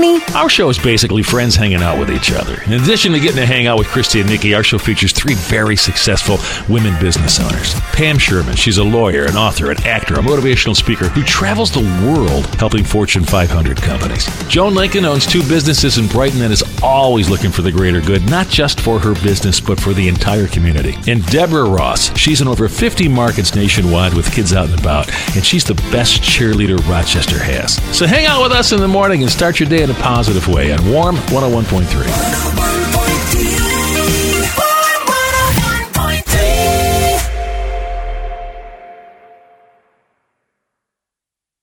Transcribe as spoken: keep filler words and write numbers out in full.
Tony. Our show is basically friends hanging out with each other. In addition to getting to hang out with Christy and Nikki, our show features three very successful women business owners. Pam Sherman, she's a lawyer, an author, an actor, a motivational speaker who travels the world helping Fortune five hundred companies. Joan Lincoln owns two businesses in Brighton and is always looking for the greater good, not just for her business, but for the entire community. And Deborah Ross, she's in over fifty markets nationwide with kids out and about, and she's the best cheerleader Rochester has. So hang out with us in the morning and start your day in a positive way on Warm one oh one point three.